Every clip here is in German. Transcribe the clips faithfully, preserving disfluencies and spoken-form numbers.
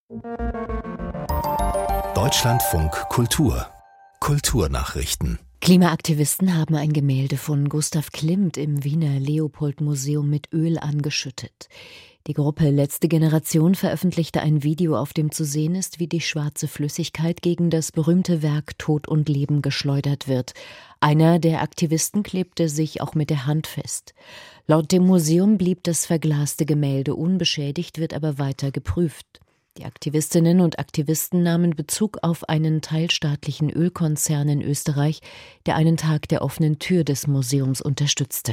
Deutschlandfunk Kultur Kulturnachrichten. Klimaaktivisten haben ein Gemälde von Gustav Klimt im Wiener Leopold-Museum mit Öl angeschüttet. Die Gruppe Letzte Generation veröffentlichte ein Video, auf dem zu sehen ist, wie die schwarze Flüssigkeit gegen das berühmte Werk Tod und Leben geschleudert wird. Einer der Aktivisten klebte sich auch mit der Hand fest. Laut dem Museum blieb das verglaste Gemälde unbeschädigt, wird aber weiter geprüft. Die Aktivistinnen und Aktivisten nahmen Bezug auf einen teilstaatlichen Ölkonzern in Österreich, der einen Tag der offenen Tür des Museums unterstützte.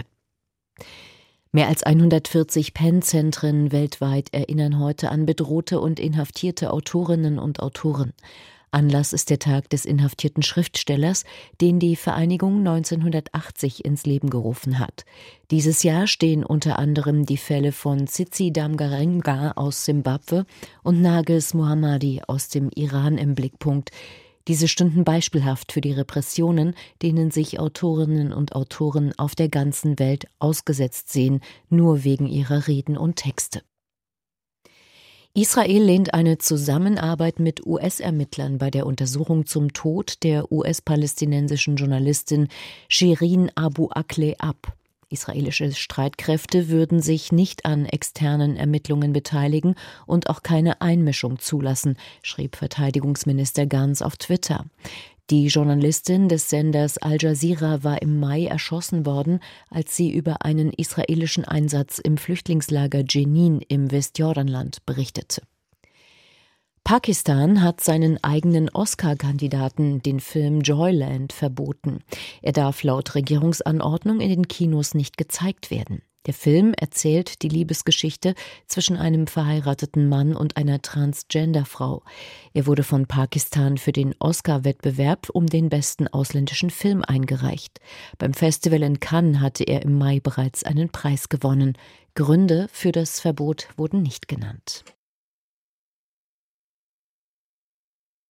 Mehr als hundertvierzig Pen-Zentren weltweit erinnern heute an bedrohte und inhaftierte Autorinnen und Autoren. Anlass ist der Tag des inhaftierten Schriftstellers, den die Vereinigung neunzehnhundertachtzig ins Leben gerufen hat. Dieses Jahr stehen unter anderem die Fälle von Tsitsi Damgarenga aus Simbabwe und Narges Mohammadi aus dem Iran im Blickpunkt. Diese stünden beispielhaft für die Repressionen, denen sich Autorinnen und Autoren auf der ganzen Welt ausgesetzt sehen, nur wegen ihrer Reden und Texte. Israel lehnt eine Zusammenarbeit mit U S-Ermittlern bei der Untersuchung zum Tod der U S-palästinensischen Journalistin Shirin Abu Akleh ab. Israelische Streitkräfte würden sich nicht an externen Ermittlungen beteiligen und auch keine Einmischung zulassen, schrieb Verteidigungsminister Gantz auf Twitter. Die Journalistin des Senders Al Jazeera war im Mai erschossen worden, als sie über einen israelischen Einsatz im Flüchtlingslager Jenin im Westjordanland berichtete. Pakistan hat seinen eigenen Oscar-Kandidaten, den Film Joyland, verboten. Er darf laut Regierungsanordnung in den Kinos nicht gezeigt werden. Der Film erzählt die Liebesgeschichte zwischen einem verheirateten Mann und einer Transgender-Frau. Er wurde von Pakistan für den Oscar-Wettbewerb um den besten ausländischen Film eingereicht. Beim Festival in Cannes hatte er im Mai bereits einen Preis gewonnen. Gründe für das Verbot wurden nicht genannt.